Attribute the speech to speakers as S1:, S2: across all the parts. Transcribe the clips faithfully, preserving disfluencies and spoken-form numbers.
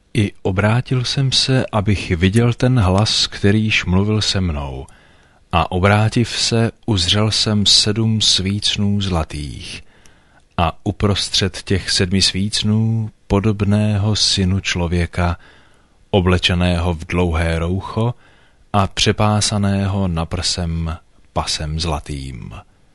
S1: I obrátil jsem se, abych viděl ten hlas, kterýž mluvil se mnou. A obrátiv se, uzřel jsem sedm svícnů zlatých. A uprostřed těch sedmi svícnů podobného synu člověka, oblečeného v dlouhé roucho a přepásaného na prsem pasem zlatým.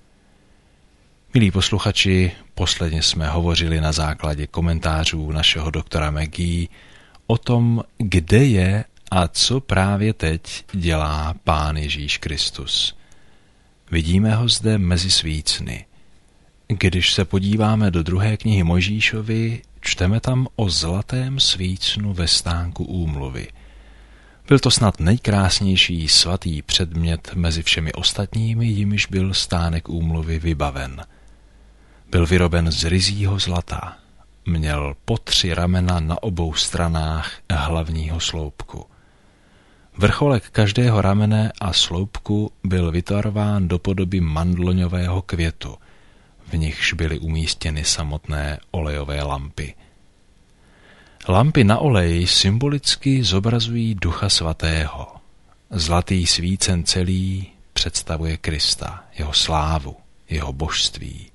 S1: Milí posluchači, posledně jsme hovořili na základě komentářů našeho doktora McGee o tom, kde je a co právě teď dělá Pán Ježíš Kristus. Vidíme ho zde mezi svícny. Když se podíváme do druhé knihy Mojžíšovy, čteme tam o zlatém svícnu ve stánku úmluvy. Byl to snad nejkrásnější svatý předmět mezi všemi ostatními, jimiž byl stánek úmluvy vybaven. Byl vyroben z ryzího zlata. Měl po tři ramena na obou stranách hlavního sloupku. Vrcholek každého ramene a sloupku byl vytvarován do podoby mandloňového květu, v nichž byly umístěny samotné olejové lampy. Lampy na olej symbolicky zobrazují Ducha Svatého. Zlatý svícen celý představuje Krista, jeho slávu, jeho božství.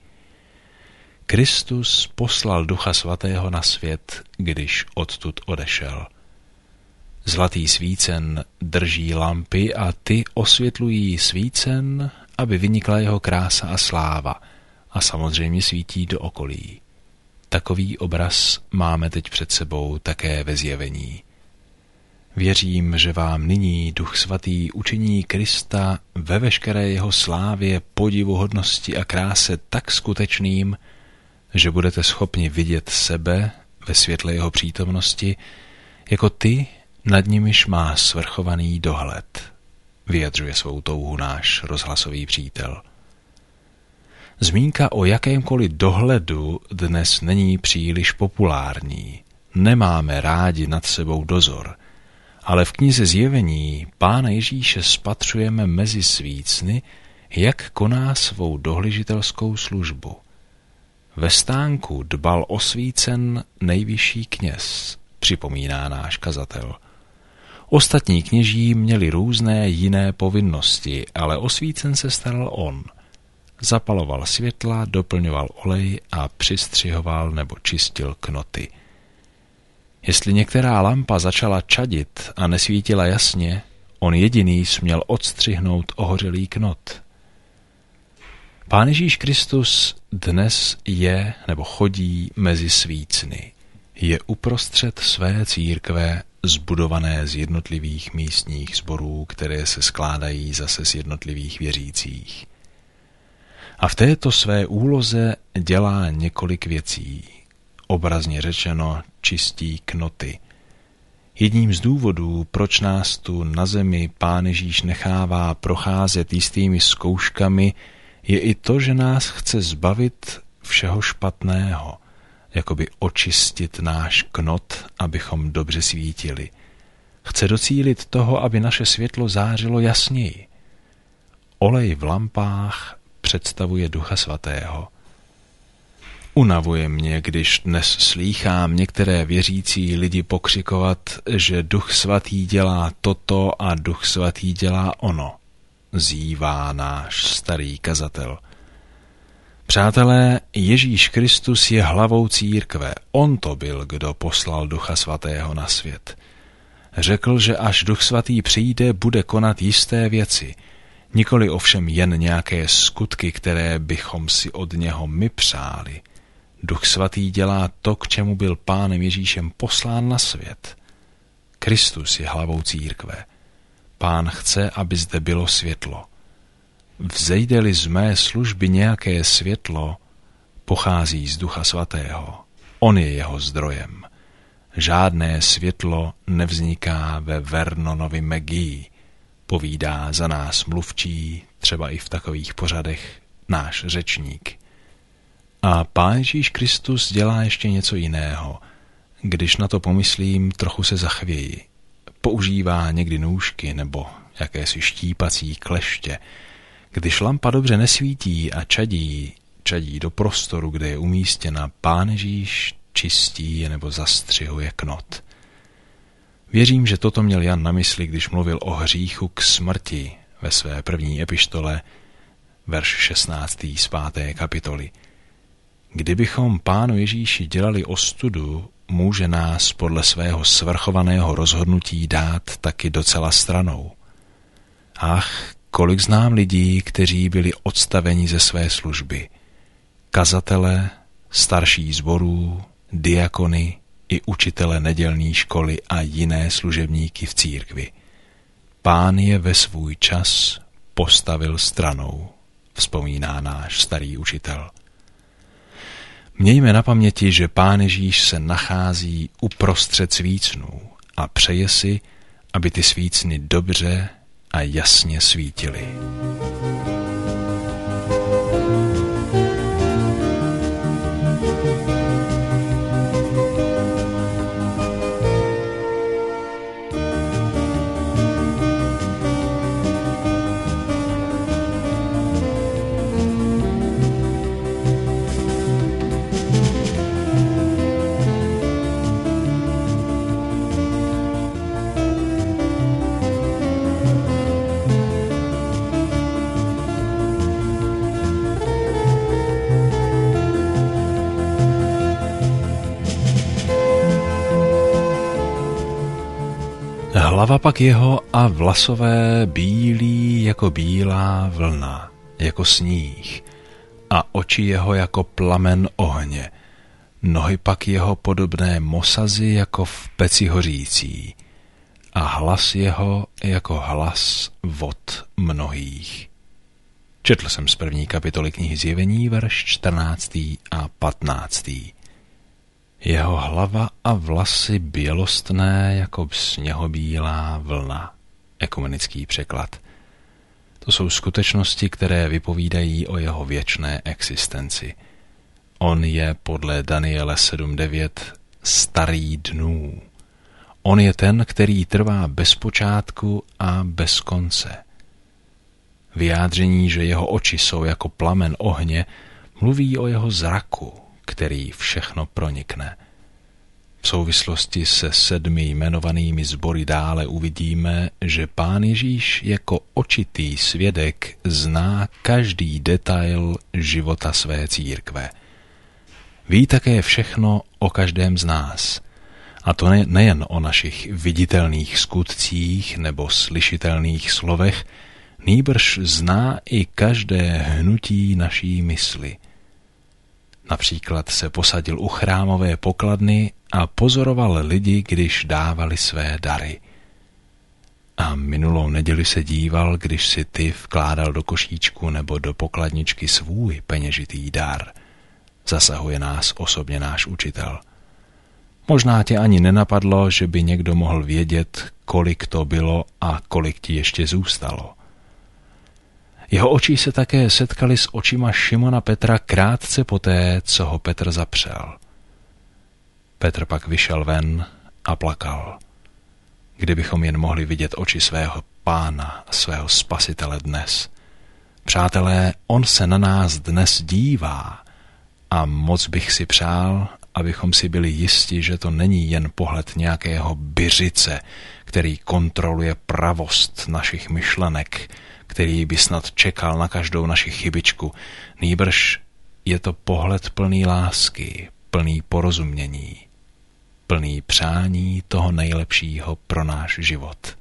S1: Kristus poslal Ducha Svatého na svět, když odtud odešel. Zlatý svícen drží lampy a ty osvětlují svícen, aby vynikla jeho krása a sláva, a samozřejmě svítí do okolí. Takový obraz máme teď před sebou také ve zjevení. Věřím, že vám nyní Duch Svatý učiní Krista ve veškeré jeho slávě, podivuhodnosti a kráse tak skutečným, že budete schopni vidět sebe ve světle jeho přítomnosti jako ty, nad nimiž má svrchovaný dohled, vyjadřuje svou touhu náš rozhlasový přítel. Zmínka o jakémkoliv dohledu dnes není příliš populární. Nemáme rádi nad sebou dozor, ale v knize Zjevení Pána Ježíše spatřujeme mezi svícny, jak koná svou dohlížitelskou službu. Ve stánku dbal o svícen nejvyšší kněz, připomíná náš kazatel. Ostatní kněží měli různé jiné povinnosti, ale o svícen se staral on. Zapaloval světla, doplňoval olej a přistřihoval nebo čistil knoty. Jestli některá lampa začala čadit a nesvítila jasně, on jediný směl odstřihnout ohořelý knot. Pán Ježíš Kristus dnes je nebo chodí mezi svícny. Je uprostřed své církve, zbudované z jednotlivých místních sborů, které se skládají zase z jednotlivých věřících. A v této své úloze dělá několik věcí. Obrazně řečeno čistí knoty. Jedním z důvodů, proč nás tu na zemi Pán Ježíš nechává procházet jistými zkouškami, je i to, že nás chce zbavit všeho špatného, jakoby očistit náš knot, abychom dobře svítili. Chce docílit toho, aby naše světlo zářilo jasněji. Olej v lampách představuje Ducha Svatého. Unavuje mě, když dnes slýchám některé věřící lidi pokřikovat, že Duch Svatý dělá toto a Duch Svatý dělá ono, zývá náš starý kazatel. Přátelé, Ježíš Kristus je hlavou církve. On to byl, kdo poslal Ducha Svatého na svět. Řekl, že až Duch Svatý přijde, bude konat jisté věci, nikoli ovšem jen nějaké skutky, které bychom si od něho my přáli. Duch Svatý dělá to, k čemu byl Pánem Ježíšem poslán na svět. Kristus je hlavou církve. Pán chce, aby zde bylo světlo. Vzejde-li z mé služby nějaké světlo, pochází z Ducha Svatého. On je jeho zdrojem. Žádné světlo nevzniká ve Vernonovi McGee, povídá za nás mluvčí, třeba i v takových pořadech, náš řečník. A Pán Ježíš Kristus dělá ještě něco jiného. Když na to pomyslím, trochu se zachvěji. Používá někdy nůžky nebo jakési štípací kleště. Když lampa dobře nesvítí a čadí, čadí do prostoru, kde je umístěna, Pán Ježíš čistí nebo zastřihuje knot. Věřím, že toto měl Jan na mysli, když mluvil o hříchu k smrti ve své první epištole, verš šestnáctý z páté kapitoly. Kdybychom Pánu Ježíši dělali ostudu, může nás podle svého svrchovaného rozhodnutí dát taky docela stranou. Ach, kolik znám lidí, kteří byli odstaveni ze své služby. Kazatele, starší sborů, diakony i učitele nedělní školy a jiné služebníky v církvi. Pán je ve svůj čas postavil stranou, vzpomíná náš starý učitel. Mějme na paměti, že Pán Ježíš se nachází uprostřed svícnů a přeje si, aby ty svícny dobře a jasně svítily. Hlava pak jeho a vlasové bílí jako bílá vlna, jako sníh, a oči jeho jako plamen ohně, nohy pak jeho podobné mosazi jako v peci hořící, a hlas jeho jako hlas vod mnohých. Četl jsem z první kapitoly knihy Zjevení, verš čtrnáctý a patnáctý. Jeho hlava a vlasy bělostné jako sněhobílá vlna. Ekumenický překlad. To jsou skutečnosti, které vypovídají o jeho věčné existenci. On je podle Daniele sedm devět starý dnů. On je ten, který trvá bez počátku a bez konce. Vyjádření, že jeho oči jsou jako plamen ohně, mluví o jeho zraku, který všechno pronikne. V souvislosti se sedmi jmenovanými sbory dále uvidíme, že Pán Ježíš jako očitý svědek zná každý detail života své církve. Ví také všechno o každém z nás. A to ne, nejen o našich viditelných skutcích nebo slyšitelných slovech, nýbrž zná i každé hnutí naší mysli. Například se posadil u chrámové pokladny a pozoroval lidi, když dávali své dary. A minulou neděli se díval, když si ty vkládal do košíčku nebo do pokladničky svůj peněžitý dar. Zasahuje nás osobně náš učitel. Možná tě ani nenapadlo, že by někdo mohl vědět, kolik to bylo a kolik ti ještě zůstalo. Jeho oči se také setkali s očima Šimona Petra krátce poté, co ho Petr zapřel. Petr pak vyšel ven a plakal. Kdybychom jen mohli vidět oči svého Pána, svého Spasitele dnes. Přátelé, on se na nás dnes dívá a moc bych si přál, abychom si byli jisti, že to není jen pohled nějakého byřice, který kontroluje pravost našich myšlenek, který by snad čekal na každou naši chybičku. Nýbrž je to pohled plný lásky, plný porozumění, plný přání toho nejlepšího pro náš život.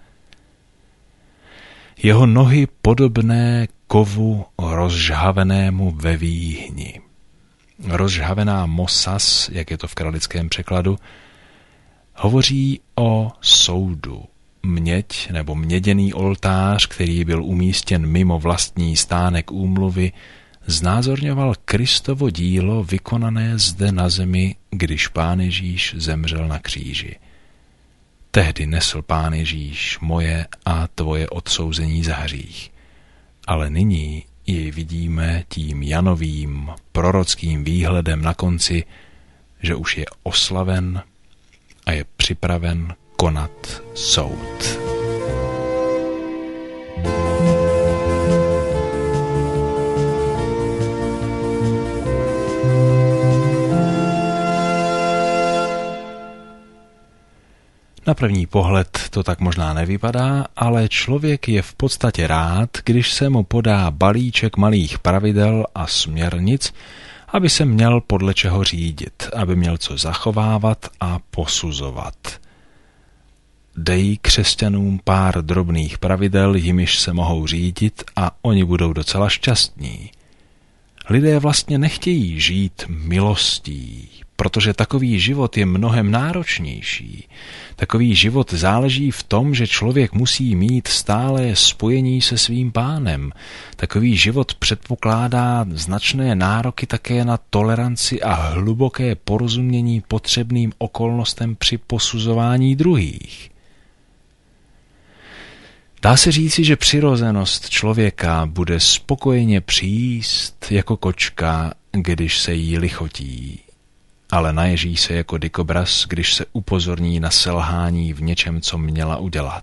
S1: Jeho nohy podobné kovu rozžhavenému ve výhni. Rozžhavená mosas, jak je to v kralickém překladu, hovoří o soudu. Měď nebo měděný oltář, který byl umístěn mimo vlastní stánek úmluvy, znázorňoval Kristovo dílo vykonané zde na zemi, když Pán Ježíš zemřel na kříži. Tehdy nesl Pán Ježíš moje a tvoje odsouzení za hřích. Ale nyní jej vidíme tím Janovým prorockým výhledem na konci, že už je oslaven a je připraven konat soud. Na první pohled to tak možná nevypadá, ale člověk je v podstatě rád, když se mu podá balíček malých pravidel a směrnic, aby se měl podle čeho řídit, aby měl co zachovávat a posuzovat. Dej křesťanům pár drobných pravidel, jimiž se mohou řídit a oni budou docela šťastní. Lidé vlastně nechtějí žít milostí, protože takový život je mnohem náročnější. Takový život záleží v tom, že člověk musí mít stále spojení se svým Pánem. Takový život předpokládá značné nároky také na toleranci a hluboké porozumění potřebným okolnostem při posuzování druhých. Dá se říci, že přirozenost člověka bude spokojeně přijíst jako kočka, když se jí lichotí, ale naježí se jako dikobraz, když se upozorní na selhání v něčem, co měla udělat.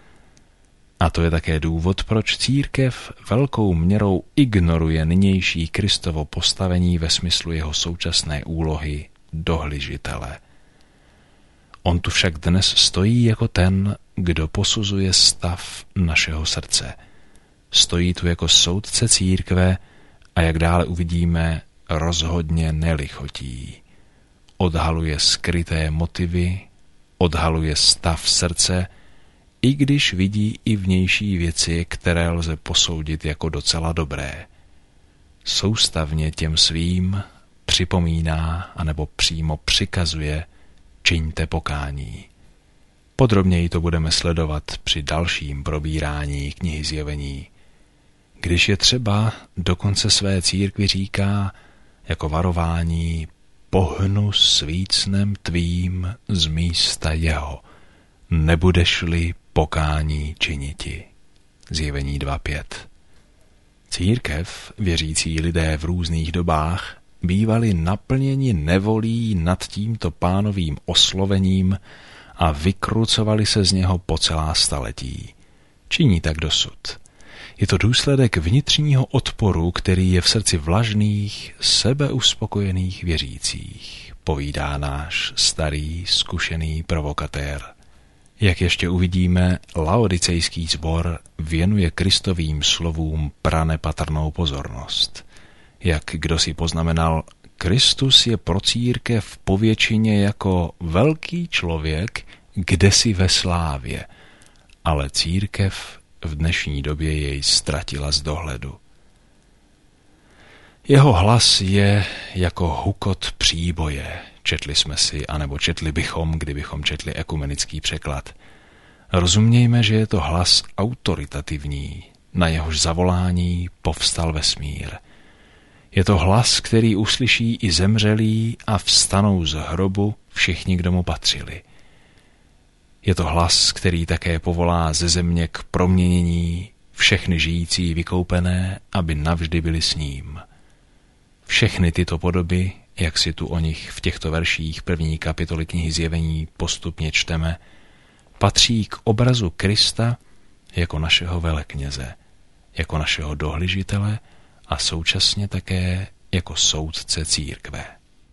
S1: A to je také důvod, proč církev velkou měrou ignoruje nynější Kristovo postavení ve smyslu jeho současné úlohy dohlížitele. On tu však dnes stojí jako ten, kdo posuzuje stav našeho srdce. Stojí tu jako soudce církve a jak dále uvidíme, rozhodně nelichotí. Odhaluje skryté motivy, odhaluje stav srdce, i když vidí i vnější věci, které lze posoudit jako docela dobré. Soustavně těm svým připomíná anebo přímo přikazuje: čiňte pokání. Podrobněji to budeme sledovat při dalším probírání knihy Zjevení. Když je třeba, dokonce své církvi říká jako varování: pohnu svícnem tvým z místa jeho, nebudeš-li pokání činiti. Zjevení dva pět. Církev, věřící lidé v různých dobách, bývali naplněni nevolí nad tímto Pánovým oslovením a vykrucovali se z něho po celá staletí. Činí tak dosud. Je to důsledek vnitřního odporu, který je v srdci vlažných, sebeuspokojených věřících, povídá náš starý, zkušený provokatér. Jak ještě uvidíme, laodicejský sbor věnuje Kristovým slovům pranepatrnou pozornost. Jak kdo si poznamenal, Kristus je pro církev povětšině jako velký člověk kdesi ve slávě, ale církev v dnešní době jej ztratila z dohledu. Jeho hlas je jako hukot příboje, četli jsme si, anebo četli bychom, kdybychom četli ekumenický překlad. Rozumějme, že je to hlas autoritativní, na jehož zavolání povstal vesmír. Je to hlas, který uslyší i zemřelí a vstanou z hrobu všichni, kdo mu patřili. Je to hlas, který také povolá ze země k proměnění všechny žijící vykoupené, aby navždy byli s ním. Všechny tyto podoby, jak si tu o nich v těchto verších první kapitoly knihy Zjevení postupně čteme, patří k obrazu Krista jako našeho velekněze, jako našeho dohlížitele a současně také jako soudce církve.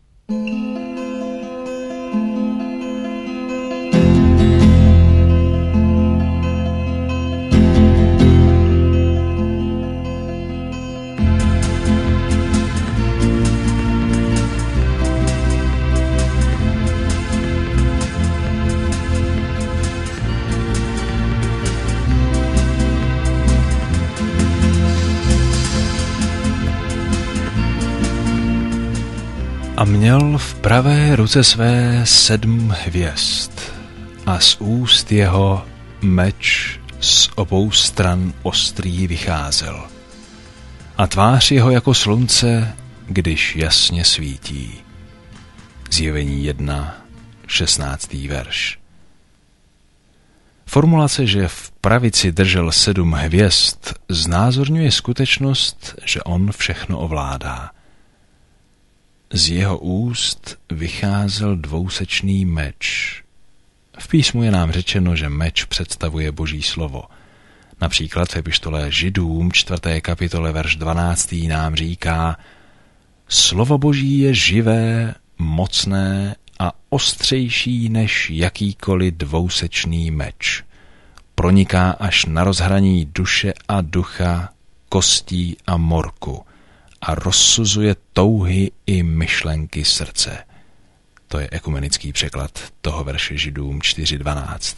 S1: A měl v pravé ruce své sedm hvězd a z úst jeho meč z obou stran ostrý vycházel. A tvář jeho jako slunce, když jasně svítí. Zjevení jedna, šestnáctý verš. Formulace, že v pravici držel sedm hvězd, znázorňuje skutečnost, že on všechno ovládá. Z jeho úst vycházel dvousečný meč. V písmu je nám řečeno, že meč představuje Boží slovo. Například v epištole Židům čtvrté kapitole verš dvanáctý nám říká: slovo Boží je živé, mocné a ostřejší než jakýkoliv dvousečný meč. Proniká až na rozhraní duše a ducha, kostí a morku a rozsuzuje touhy i myšlenky srdce. To je ekumenický překlad toho verše Židům čtyři dvanáct.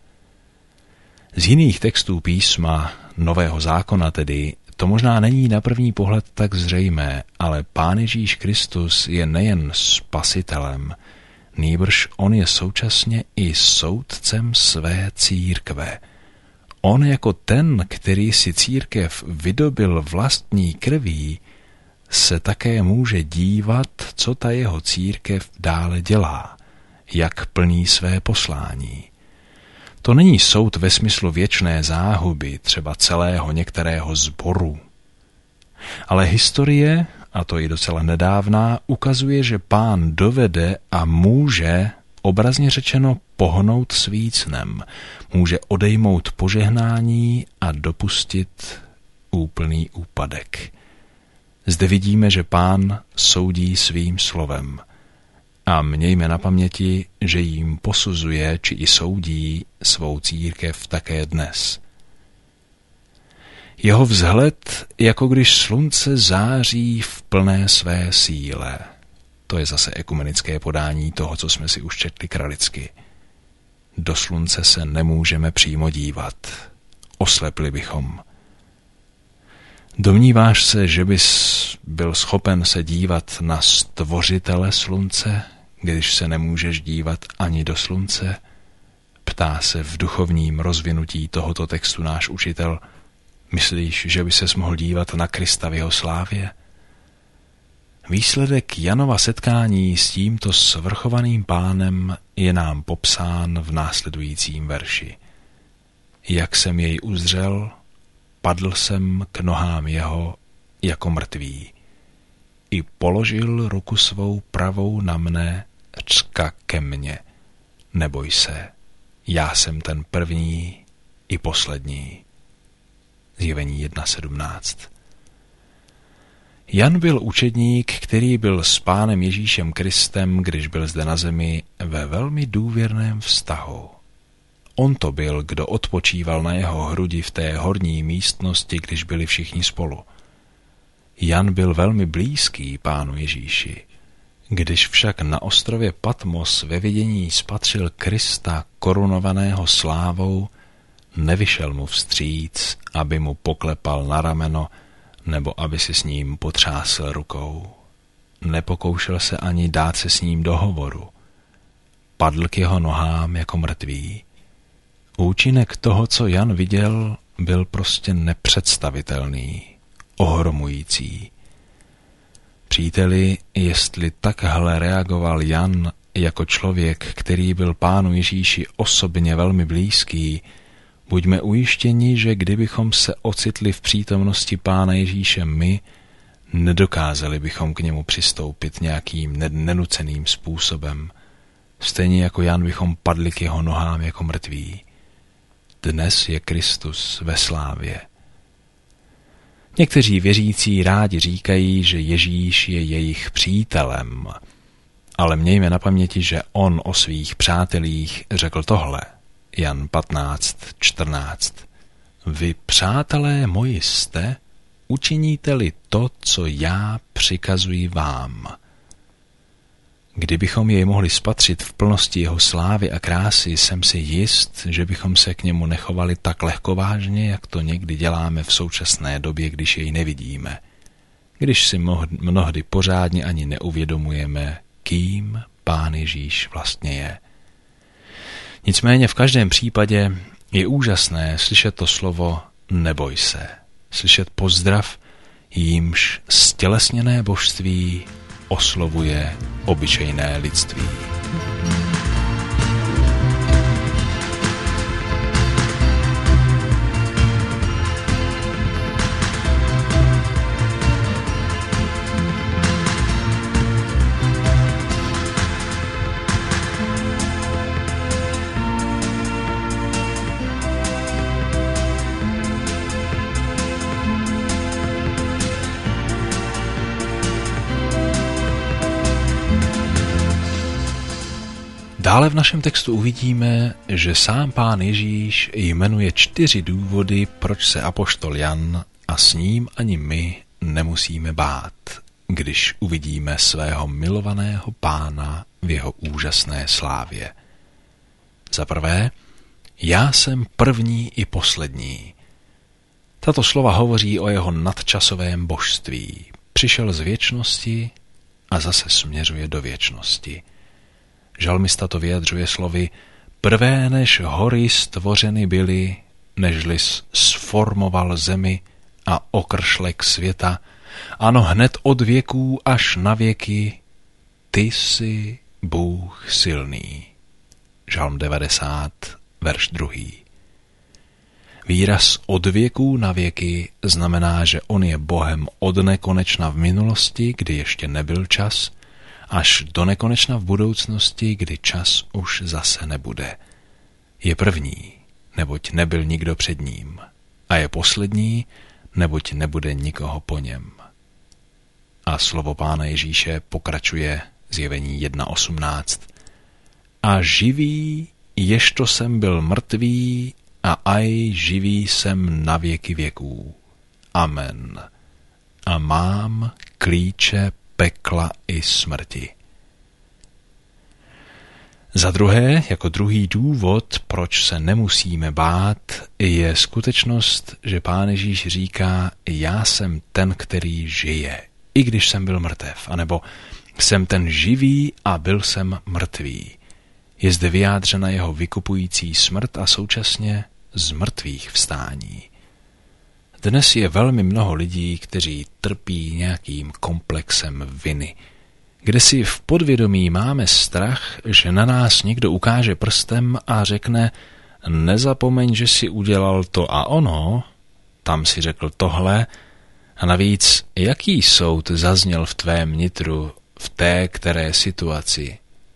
S1: Z jiných textů písma Nového zákona tedy to možná není na první pohled tak zřejmé, ale Pán Ježíš Kristus je nejen spasitelem, nýbrž on je současně i soudcem své církve. On jako ten, který si církev vydobil vlastní krví, se také může dívat, co ta jeho církev dále dělá, jak plní své poslání. To není soud ve smyslu věčné záhuby, třeba celého některého sboru. Ale historie, a to i docela nedávná, ukazuje, že Pán dovede a může, obrazně řečeno, pohnout svícnem, může odejmout požehnání a dopustit úplný úpadek. Zde vidíme, že Pán soudí svým slovem. A mějme na paměti, že jim posuzuje či i soudí svou církev také dnes. Jeho vzhled, jako když slunce září v plné své síle. To je zase ekumenické podání toho, co jsme si už četli kralicky. Do slunce se nemůžeme přímo dívat. Oslepli bychom. Domníváš se, že bys byl schopen se dívat na stvořitele slunce, když se nemůžeš dívat ani do slunce? Ptá se v duchovním rozvinutí tohoto textu náš učitel. Myslíš, že by ses mohl dívat na Krista v jeho slávě? Výsledek Janova setkání s tímto svrchovaným Pánem je nám popsán v následujícím verši. Jak jsem jej uzřel, padl jsem k nohám jeho jako mrtvý. I položil ruku svou pravou na mne, řka ke mně. Neboj se, já jsem ten první i poslední. Zjevení jedna sedmnáct. Jan byl učedník, který byl s Pánem Ježíšem Kristem, když byl zde na zemi, ve velmi důvěrném vztahu. On to byl, kdo odpočíval na jeho hrudi v té horní místnosti, když byli všichni spolu. Jan byl velmi blízký Pánu Ježíši. Když však na ostrově Patmos ve vidění spatřil Krista korunovaného slávou, nevyšel mu vstříc, aby mu poklepal na rameno, nebo aby si s ním potřásl rukou. Nepokoušel se ani dát se s ním do hovoru. Padl k jeho nohám jako mrtvý. Účinek toho, co Jan viděl, byl prostě nepředstavitelný, ohromující. Příteli, jestli takhle reagoval Jan jako člověk, který byl Pánu Ježíši osobně velmi blízký, buďme ujištěni, že kdybychom se ocitli v přítomnosti Pána Ježíše my, nedokázali bychom k němu přistoupit nějakým nenuceným způsobem. Stejně jako Jan bychom padli k jeho nohám jako mrtví. Dnes je Kristus ve slávě. Někteří věřící rádi říkají, že Ježíš je jejich přítelem, ale mějme na paměti, že on o svých přátelích řekl tohle. Jan patnáct čtrnáct. Vy, přátelé moji jste, učiníte-li to, co já přikazuji vám. Kdybychom jej mohli spatřit v plnosti jeho slávy a krásy, jsem si jist, že bychom se k němu nechovali tak lehkovážně, jak to někdy děláme v současné době, když jej nevidíme. Když si mnohdy pořádně ani neuvědomujeme, kým Pán Ježíš vlastně je. Nicméně v každém případě je úžasné slyšet to slovo neboj se. Slyšet pozdrav, jímž stělesněné božství oslovuje obyčejné lidství. Dále v našem textu uvidíme, že sám Pán Ježíš jmenuje čtyři důvody, proč se apoštol Jan a s ním ani my nemusíme bát, když uvidíme svého milovaného Pána v jeho úžasné slávě. Za prvé, já jsem první i poslední. Tato slova hovoří o jeho nadčasovém božství. Přišel z věčnosti a zase směřuje do věčnosti. Žalmista to vyjadřuje slovy: prvé než hory stvořeny byly, nežli sformoval zemi a okršlek světa, ano, hned od věků až na věky, ty jsi Bůh silný. Žalm devadesát, verš druhý. Výraz od věků na věky znamená, že on je Bohem od nekonečna v minulosti, kdy ještě nebyl čas, až do nekonečna v budoucnosti, kdy čas už zase nebude. Je první, neboť nebyl nikdo před ním, a je poslední, neboť nebude nikoho po něm. A slovo Pána Ježíše pokračuje Zjevení jedna osmnáct. A živý, ježto jsem byl mrtvý, a aj živý jsem na věky věků. Amen. A mám klíče pekla i smrti. Za druhé, jako druhý důvod, proč se nemusíme bát, je skutečnost, že Pán Ježíš říká: já jsem ten, který žije, i když jsem byl mrtev, anebo jsem ten živý a byl jsem mrtvý. Je zde vyjádřena jeho vykupující smrt a současně z mrtvých vstání. Dnes je velmi mnoho lidí, kteří trpí nějakým komplexem viny, kde si v podvědomí máme strach, že na nás někdo ukáže prstem a řekne: nezapomeň, že si udělal to a ono, tam si řekl tohle, a navíc jaký soud zazněl v tvém nitru v té které situaci.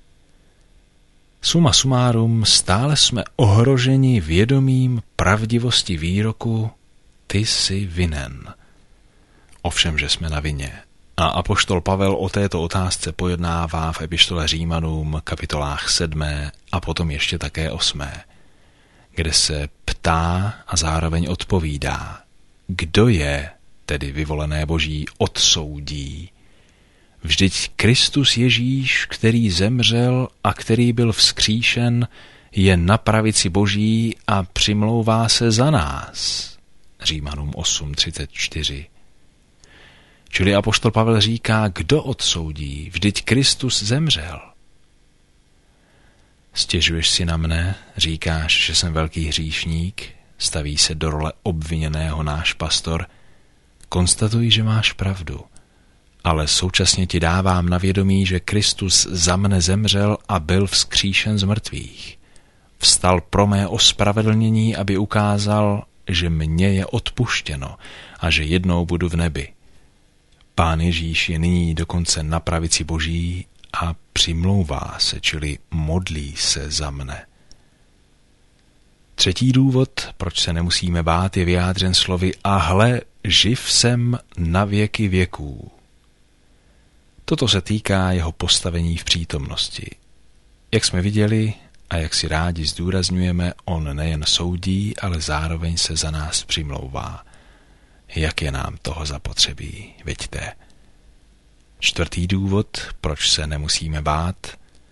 S1: Suma sumárum, stále jsme ohroženi vědomím pravdivosti výroku: ty jsi vinen. Ovšem, že jsme na vině. A apoštol Pavel o této otázce pojednává v epištole Římanům kapitolách sedmé a potom ještě také osmé, kde se ptá a zároveň odpovídá: kdo je, tedy vyvolené Boží, odsoudí? Vždyť Kristus Ježíš, který zemřel a který byl vzkříšen, je na pravici Boží a přimlouvá se za nás. Římanům osm třicet čtyři. Čili apoštol Pavel říká: kdo odsoudí? Vždyť Kristus zemřel. Stěžuješ si na mne, říkáš, že jsem velký hříšník, staví se do role obviněného náš pastor. Konstatuji, že máš pravdu, ale současně ti dávám na vědomí, že Kristus za mne zemřel a byl vzkříšen z mrtvých. Vstal pro mé ospravedlnění, aby ukázal, že mně je odpuštěno a že jednou budu v nebi. Pán Ježíš je nyní dokonce na pravici Boží a přimlouvá se, čili modlí se za mne. Třetí důvod, proč se nemusíme bát, je vyjádřen slovy: a hle, živ jsem na věky věků. Toto se týká jeho postavení v přítomnosti. Jak jsme viděli a jak si rádi zdůrazňujeme, on nejen soudí, ale zároveň se za nás přimlouvá. Jak je nám toho zapotřebí, viďte. Čtvrtý důvod, proč se nemusíme bát: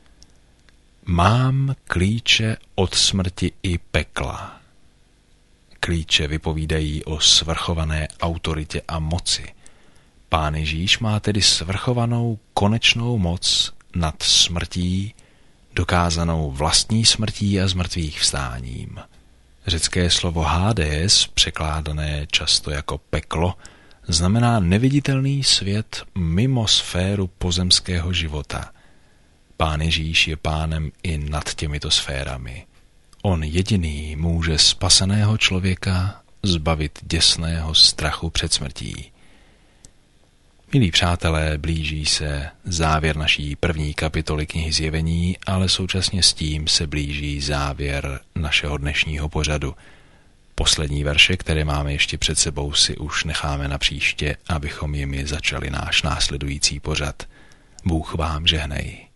S1: mám klíče od smrti i pekla. Klíče vypovídají o svrchované autoritě a moci. Pán Ježíš má tedy svrchovanou konečnou moc nad smrtí, dokázanou vlastní smrtí a zmrtvých vstáním. Řecké slovo Hades, překládané často jako peklo, znamená neviditelný svět mimo sféru pozemského života. Pán Ježíš je pánem i nad těmito sférami. On jediný může spaseného člověka zbavit děsného strachu před smrtí. Milí přátelé, blíží se závěr naší první kapitoly knihy Zjevení, ale současně s tím se blíží závěr našeho dnešního pořadu. Poslední verše, které máme ještě před sebou, si už necháme na příště, abychom jimi začali náš následující pořad. Bůh vám žehnej.